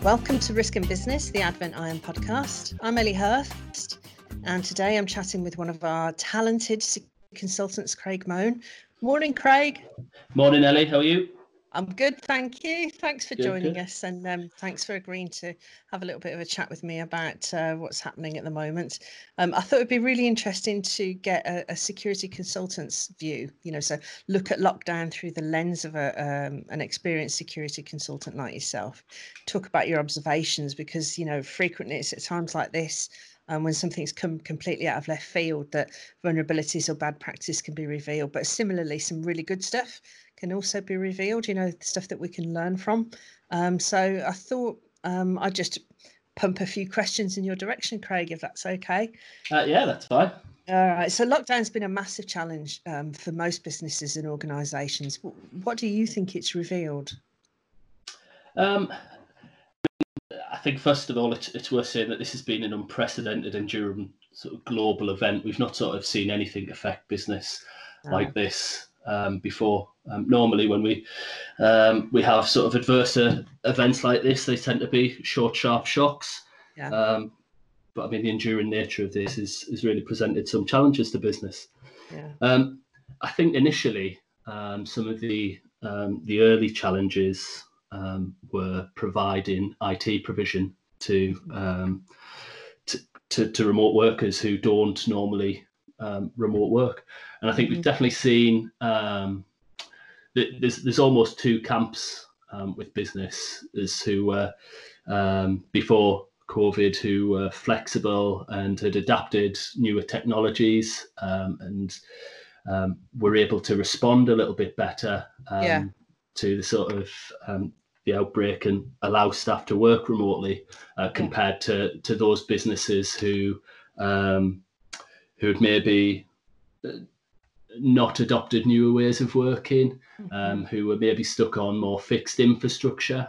Welcome to Risk in Business, the Advent IM podcast. I'm Ellie Hurst, and today I'm chatting with one of our talented consultants, Craig Moan. Morning, Craig. Morning, Ellie. How are you? I'm good, thank you. Thanks for joining Good. us, and thanks for agreeing to have a little bit of a chat with me about what's happening at the moment. I thought it'd be really interesting to get a security consultant's view, so look at lockdown through the lens of an experienced security consultant like yourself. Talk about your observations, because, frequently it's at times like this, when something's come completely out of left field, that vulnerabilities or bad practice can be revealed. But similarly, some really good stuff can also be revealed, the stuff that we can learn from. So I thought I'd just pump a few questions in your direction, Craig, if that's okay. Yeah, that's fine. All right. So lockdown's been a massive challenge for most businesses and organisations. What do you think it's revealed? I think, first of all, it's worth saying that this has been an unprecedented, enduring sort of global event. We've not sort of seen anything affect business like this before. Normally, when we have sort of adverse events like this, they tend to be short, sharp shocks. Yeah. But I mean, the enduring nature of this has really presented some challenges to business. Yeah. I think initially, some of the early challenges were providing IT provision to remote workers who don't normally remote work, and I think we've definitely seen there's almost two camps with businesses who were before COVID, who were flexible and had adapted newer technologies and were able to respond a little bit better to the sort of the outbreak and allow staff to work remotely compared to those businesses who had maybe not adopted newer ways of working, who were maybe stuck on more fixed infrastructure.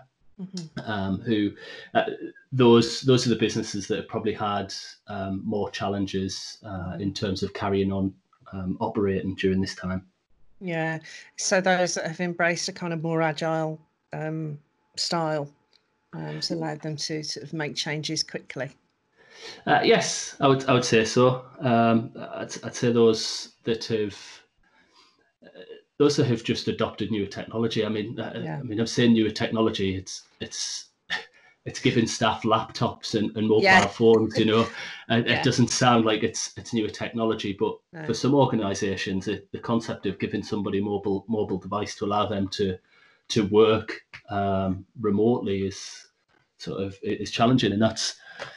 Those are the businesses that have probably had more challenges in terms of carrying on operating during this time. Yeah, so those that have embraced a kind of more agile style has allowed them to sort of make changes quickly. Yes, I would say so. I'd say those that have just adopted newer technology. I mean, I'm saying newer technology. It's giving staff laptops and mobile phones. And it doesn't sound like it's newer technology, but for some organisations, the concept of giving somebody a mobile device to allow them to work remotely is challenging, and that's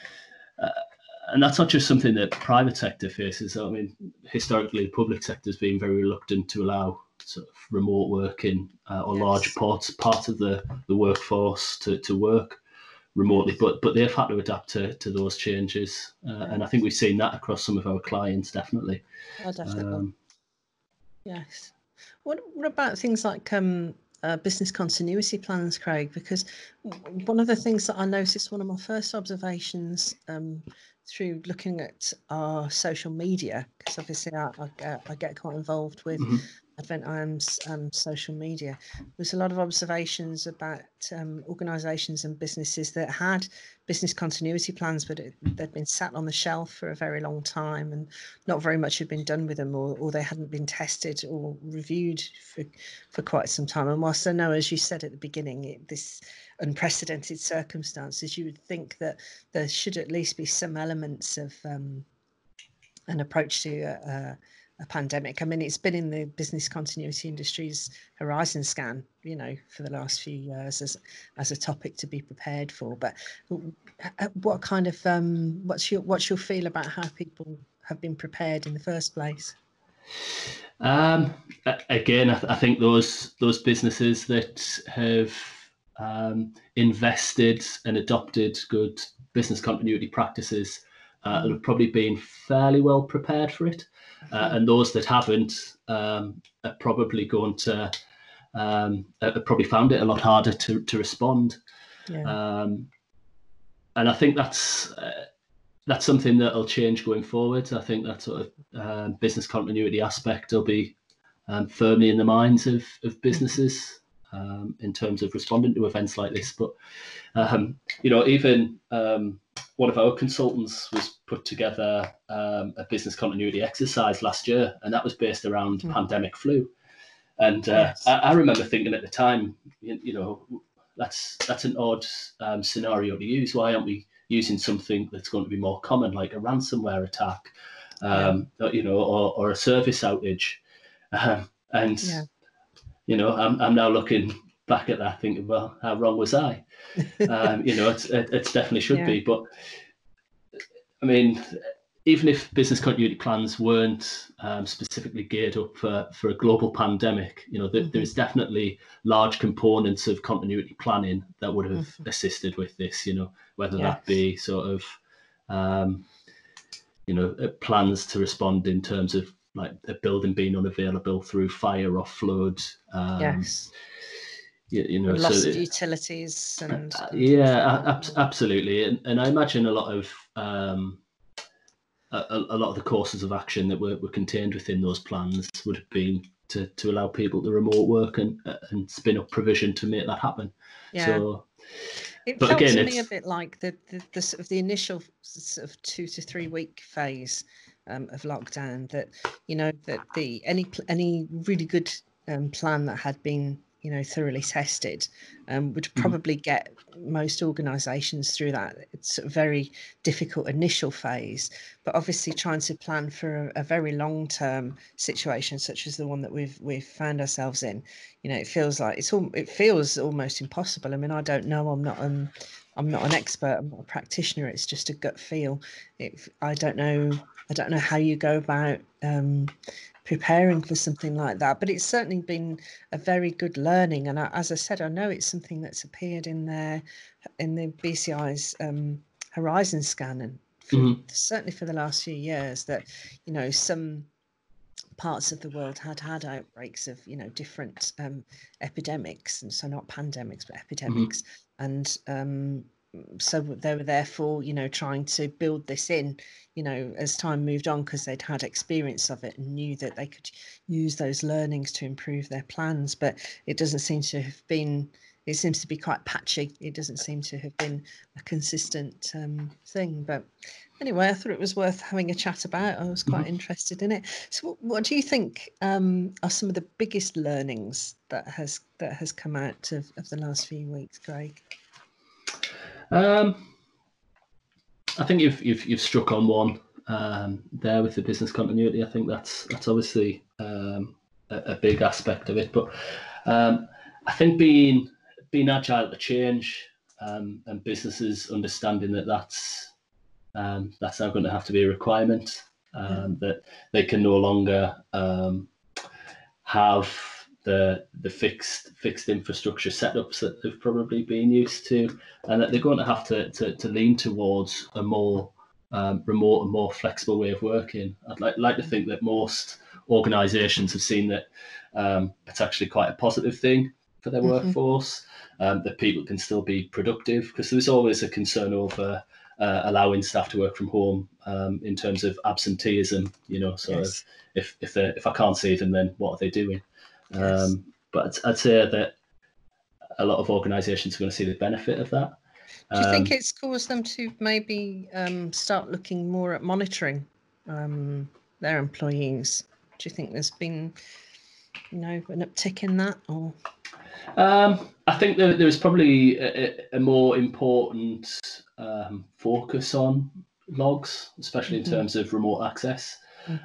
not just something that private sector faces. I mean, historically, the public sector has been very reluctant to allow sort of remote working or large parts of the workforce to work remotely, but they've had to adapt to those changes, and I think we've seen that across some of our clients, definitely. Oh, definitely. Yes. What about things like business continuity plans, Craig? Because one of the things that I noticed, one of my first observations through looking at our social media, because obviously I get quite involved with Advent IM's social media, there's a lot of observations about organisations and businesses that had business continuity plans, but they'd been sat on the shelf for a very long time and not very much had been done with them, or they hadn't been tested or reviewed for quite some time. And whilst I know, as you said at the beginning, this unprecedented circumstances, you would think that there should at least be some elements of an approach to a pandemic. I mean, it's been in the business continuity industry's horizon scan, for the last few years as a topic to be prepared for. But what kind of what's your feel about how people have been prepared in the first place? Again, I think those businesses that have invested and adopted good business continuity practices have probably been fairly well prepared for it. And those that haven't are probably going to probably found it a lot harder to respond. And I think that's something that'll change going forward. I think that sort of business continuity aspect will be firmly in the minds of businesses in terms of responding to events like this. But even one of our consultants was put together a business continuity exercise last year, and that was based around pandemic flu. And Yes. I remember thinking at the time, that's an odd scenario to use. Why aren't we using something that's going to be more common, like a ransomware attack, or a service outage? I'm now looking back at that, thinking, well, how wrong was I? It definitely should be. But I mean, even if business continuity plans weren't specifically geared up for a global pandemic, there's definitely large components of continuity planning that would have assisted with this, whether that be sort of, plans to respond in terms of like a building being unavailable through fire or flood. Loss of utilities and absolutely. And I imagine a lot of the courses of action that were contained within those plans would have been to allow people to remote work and spin up provision to make that happen. So it felt to me a bit like the sort of the initial sort of 2 to 3 week phase of lockdown, that that any really good plan that had been thoroughly tested would probably get most organisations through that. It's a very difficult initial phase, but obviously trying to plan for a very long-term situation such as the one that we've found ourselves in, it feels like it feels almost impossible. I mean, I don't know. I'm not an expert. I'm not a practitioner. It's just a gut feel. I don't know how you go about preparing for something like that, but it's certainly been a very good learning. And as I said, I know it's something that's appeared in the BCI's horizon scan, and certainly for the last few years, that some parts of the world had outbreaks of different epidemics, and so not pandemics but epidemics, and so they were therefore trying to build this in as time moved on, because they'd had experience of it and knew that they could use those learnings to improve their plans. But it doesn't seem to have been, it seems to be quite patchy. It doesn't seem to have been a consistent thing. But anyway, I thought it was worth having a chat about. I was quite interested in it. So what do you think are some of the biggest learnings that has come out of the last few weeks, Craig? I think you've struck on one there with the business continuity. I think that's obviously a big aspect of it. But I think being agile to change, and businesses understanding that's now going to have to be a requirement, that they can no longer have the fixed infrastructure setups that they've probably been used to, and that they're going to have to lean towards a more remote and more flexible way of working. I'd like to think that most organisations have seen that it's actually quite a positive thing for their workforce, that people can still be productive, because there's always a concern over allowing staff to work from home in terms of absenteeism. Sort of if I can't see them, then what are they doing? But I'd say that a lot of organisations are going to see the benefit of that. Do you think it's caused them to maybe start looking more at monitoring their employees? Do you think there's been, an uptick in that? Or I think there's probably a more important focus on logs, especially in terms of remote access.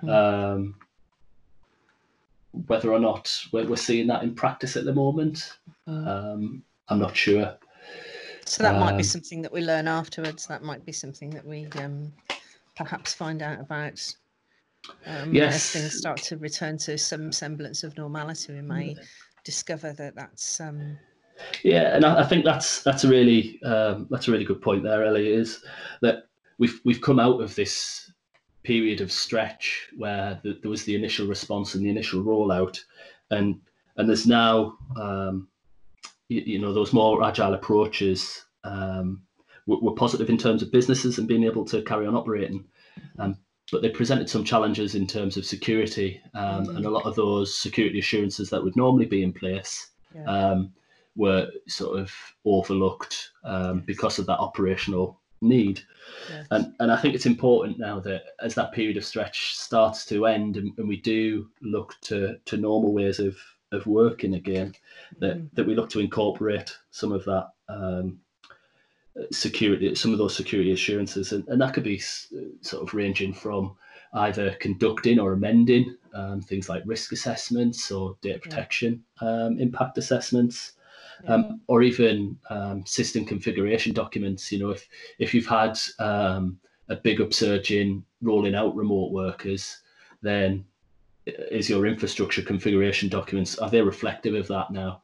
Whether or not we're seeing that in practice at the moment, I'm not sure. So that might be something that we learn afterwards. That might be something that we perhaps find out about. As things start to return to some semblance of normality, we may discover that's. Yeah, and I think that's a really good point there, Ellie. Is that we've come out of this period of stretch where there was the initial response and the initial rollout, and there's now those more agile approaches were positive in terms of businesses and being able to carry on operating, but they presented some challenges in terms of security, and a lot of those security assurances that would normally be in place were sort of overlooked because of that operational need. Yes. And I think it's important now that as that period of stretch starts to end and we do look to normal ways of working again, that we look to incorporate some of that security, some of those security assurances, and that could be sort of ranging from either conducting or amending things like risk assessments or data protection impact assessments, or even system configuration documents. You know, if you've had a big upsurge in rolling out remote workers, then is your infrastructure configuration documents, are they reflective of that now?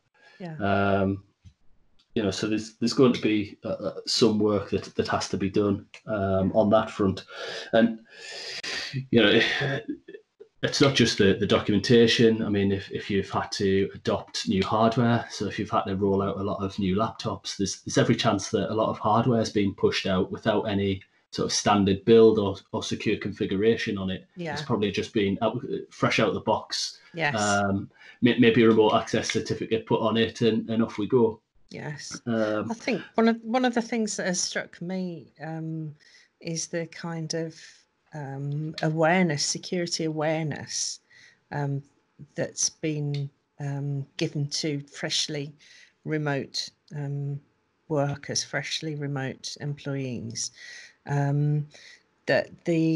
You know, so there's going to be some work that has to be done on that front. And you know, it's not just the documentation. I mean, if you've had to adopt new hardware, so if you've had to roll out a lot of new laptops, there's every chance that a lot of hardware is being pushed out without any sort of standard build or secure configuration on it. It's probably just been fresh out of the box. Maybe a remote access certificate put on it, and off we go. Yes, I think one of the things that has struck me is the kind of awareness, security awareness that's been given to freshly remote workers, freshly remote employees. That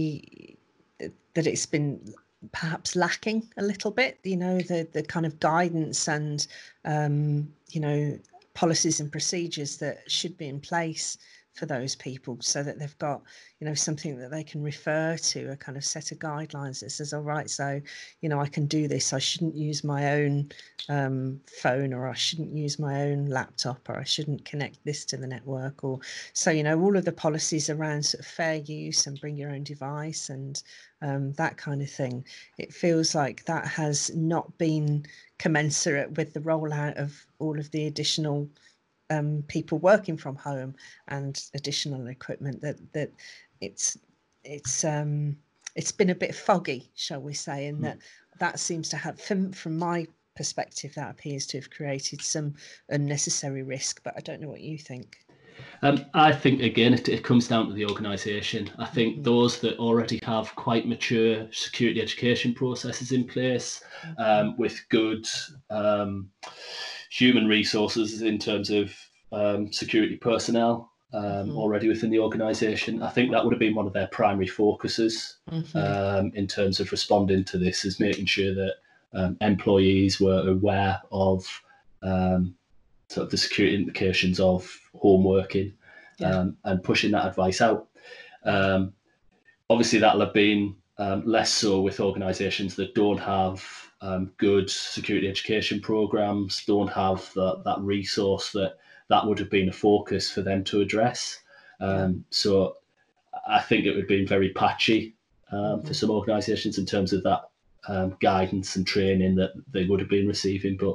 it's been perhaps lacking a little bit. You know, the kind of guidance and you know, policies and procedures that should be in place for those people, so that they've got, you know, something that they can refer to, a kind of set of guidelines that says, all right, so, you know, I can do this. I shouldn't use my own phone, or I shouldn't use my own laptop, or I shouldn't connect this to the network. Or so, you know, all of the policies around sort of fair use and bring your own device and that kind of thing. It feels like that has not been commensurate with the rollout of all of the additional people working from home and additional equipment. That it's been a bit foggy, shall we say, and that seems to have, from my perspective, that appears to have created some unnecessary risk. But I don't know what you think. I think, again, it comes down to the organisation. I think those that already have quite mature security education processes in place, with good human resources in terms of security personnel already within the organisation, I think that would have been one of their primary focuses in terms of responding to this, is making sure that employees were aware of sort of the security implications of home working, and pushing that advice out. Obviously, that'll have been less so with organisations that don't have good security education programs, don't have that resource that would have been a focus for them to address. So I think it would have been very patchy for some organisations in terms of that guidance and training that they would have been receiving. But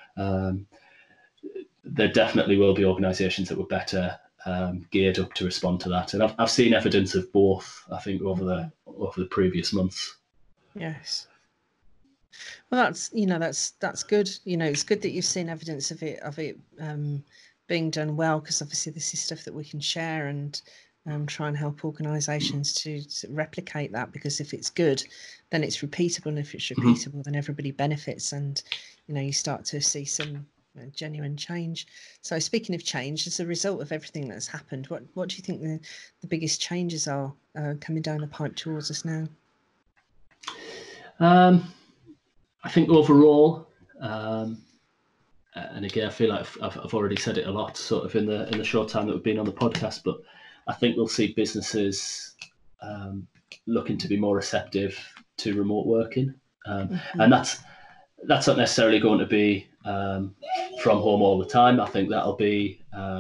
there definitely will be organisations that were better geared up to respond to that, and I've seen evidence of both, I think, over the previous months. Yes. Well, that's good. You know, it's good that you've seen evidence of it being done well, because obviously this is stuff that we can share and try and help organisations to replicate that, because if it's good, then it's repeatable, and if it's repeatable, then everybody benefits, and you know, you start to see some genuine change. So speaking of change, as a result of everything that's happened, what do you think the biggest changes are coming down the pipe towards us now? I think overall, and again, I feel like I've already said it a lot, sort of in the short time that we've been on the podcast, but I think we'll see businesses looking to be more receptive to remote working, and that's not necessarily going to be from home all the time. I think that'll be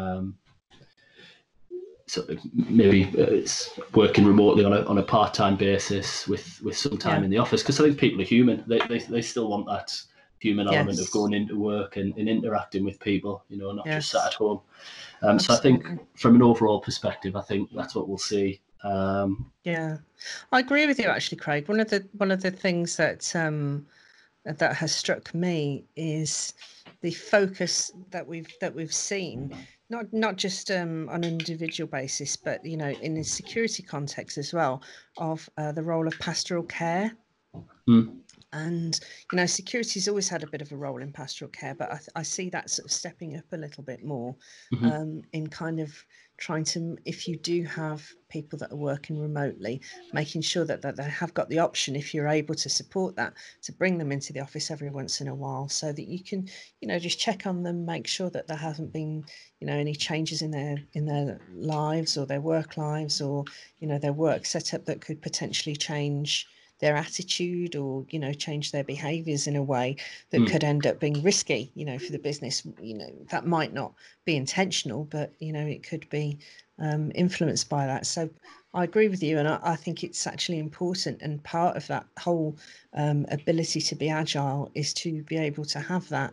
sort of maybe it's working remotely on a part-time basis with some time in the office, because I think people are human. They still want that human element of going into work and interacting with people, you know, not just sat at home. So I think from an overall perspective, I think that's what we'll see. Yeah, I agree with you, actually, Craig. One of the things that has struck me is the focus that we've seen, not just on an individual basis, but you know, in a security context as well, of the role of pastoral care. Mm. And you know, security's always had a bit of a role in pastoral care, but I see that sort of stepping up a little bit more, in kind of trying to, if you do have people that are working remotely, making sure that they have got the option, if you're able to support that, to bring them into the office every once in a while, so that you can, you know, just check on them, make sure that there hasn't been, you know, any changes in their lives or their work lives, or you know, their work setup that could potentially change their attitude, or you know, change their behaviors in a way that could end up being risky, you know, for the business. You know, that might not be intentional, but you know, it could be influenced by that. So I agree with you, and I think it's actually important, and part of that whole ability to be agile is to be able to have that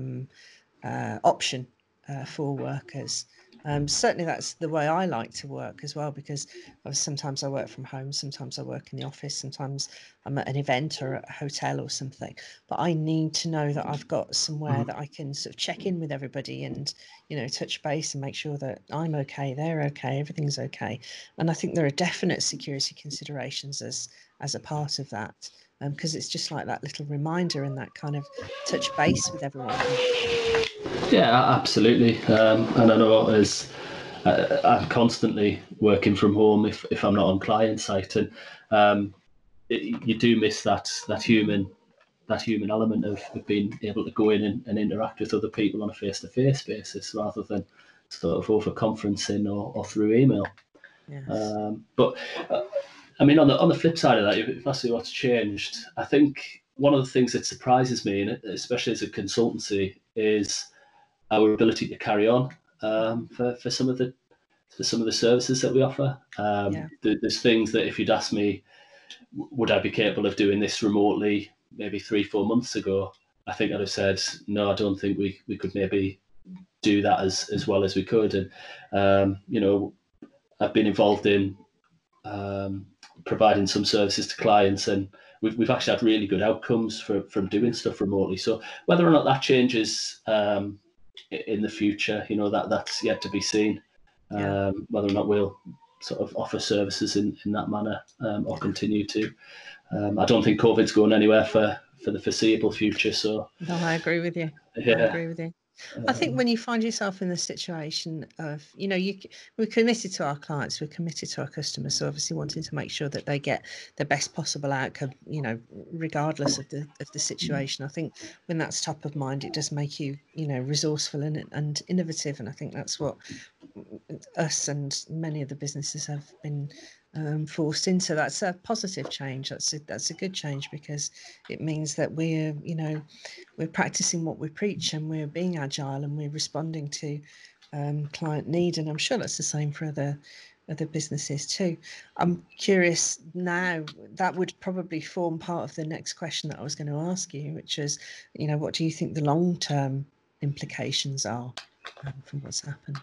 option for workers. Certainly that's the way I like to work as well, because sometimes I work from home, sometimes I work in the office, sometimes I'm at an event or at a hotel or something, but I need to know that I've got somewhere that I can sort of check in with everybody and, you know, touch base and make sure that I'm okay, they're okay, everything's okay. And I think there are definite security considerations as a part of that, because it's just like that little reminder and that kind of touch base with everyone. Yeah, absolutely. And I know as I'm constantly working from home if I'm not on client site, and you do miss that human element of being able to go in and interact with other people on a face-to-face basis rather than sort of over conferencing or through email. Yes. But I mean, on the flip side of that, if that's what's changed, I think one of the things that surprises me, and especially as a consultancy, is our ability to carry on for some of the services that we offer. There's things that if you'd asked me, would I be capable of doing this remotely maybe 3-4 months ago, I think I'd have said, no, I don't think we could maybe do that as well as we could. And, you know, I've been involved in providing some services to clients, and we've actually had really good outcomes from doing stuff remotely. So whether or not that changes in the future, you know, that's yet to be seen. Whether or not we'll sort of offer services in that manner or continue to. I don't think COVID's going anywhere for the foreseeable future. So no, I agree with you. yeah. I agree with you. I think when you find yourself in the situation of, you know, we're committed to our clients, we're committed to our customers, so obviously wanting to make sure that they get the best possible outcome, you know, regardless of the situation. I think when that's top of mind, it does make you, you know, resourceful and innovative, and I think that's what us and many of the businesses have been forced into. That's a positive change. That's a good change, because it means that we're, you know, we're practicing what we preach, and we're being agile, and we're responding to client need. And I'm sure that's the same for other businesses too. I'm curious now, that would probably form part of the next question that I was going to ask you, which is, you know, what do you think the long-term implications are from what's happened?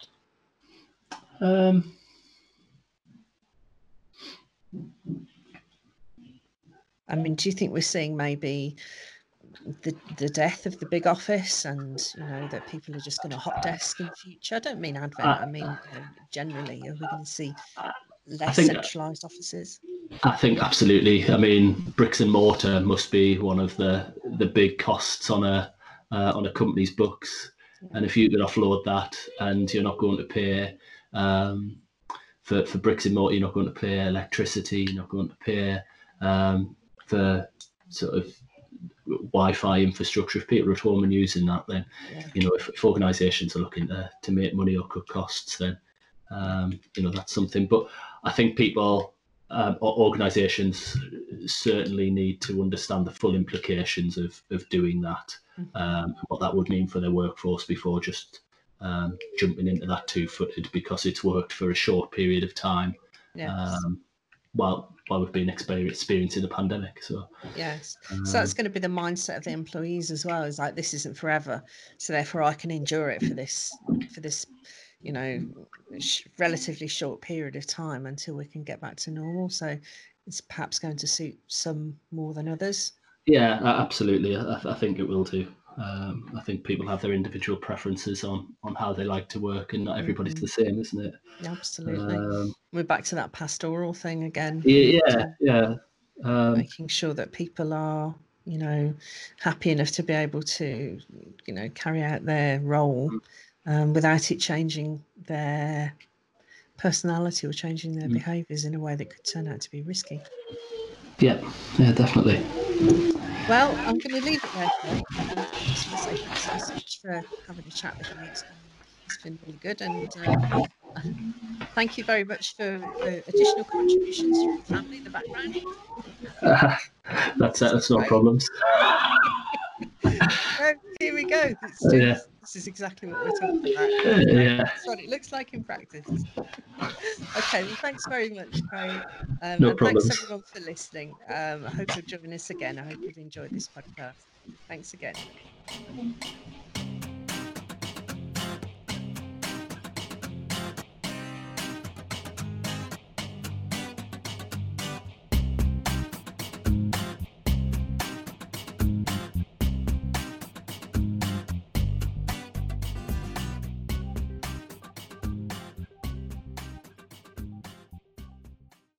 I mean, do you think we're seeing maybe the death of the big office, and you know, that people are just going to hot desk in future? I don't mean Advent, I mean, you know, generally, are we going to see less centralized offices? I think absolutely. I mean, bricks and mortar must be one of the big costs on a company's books, and if you could offload that, and you're not going to pay for bricks and mortar, you're not going to pay electricity, you're not going to pay for sort of Wi-Fi infrastructure. If people are at home and using that, then you know, if organisations are looking to make money or cut costs, then you know, that's something. But I think people or organisations certainly need to understand the full implications of doing that, what that would mean for their workforce before just jumping into that two-footed because it's worked for a short period of time. While we've been experiencing the pandemic. So yes, so that's going to be the mindset of the employees as well. Is like, this isn't forever, so therefore I can endure it for this, you know, relatively short period of time until we can get back to normal. So it's perhaps going to suit some more than others. Yeah, absolutely. I think it will too. I think people have their individual preferences on how they like to work, and not everybody's the Mm-hmm. same, isn't it? Absolutely. Um, We're back to that pastoral thing again, yeah. making sure that people are, happy enough to be able to, carry out their role without it changing their personality or changing their behaviours in a way that could turn out to be risky. Yeah, definitely. Well, I'm going to leave it there, Craig. I just want to say thanks so much for having a chat with me. It's been really good, and thank you very much for additional contributions from the family in the background. That's no Great. problems. Oh, here we go. Yeah, This is exactly what we're talking about. yeah, That's what it looks like in practice. Okay, well, thanks very much, Craig. no And thanks problems. everyone for listening. I hope you'll join us again. I hope you've enjoyed this podcast. Thanks again.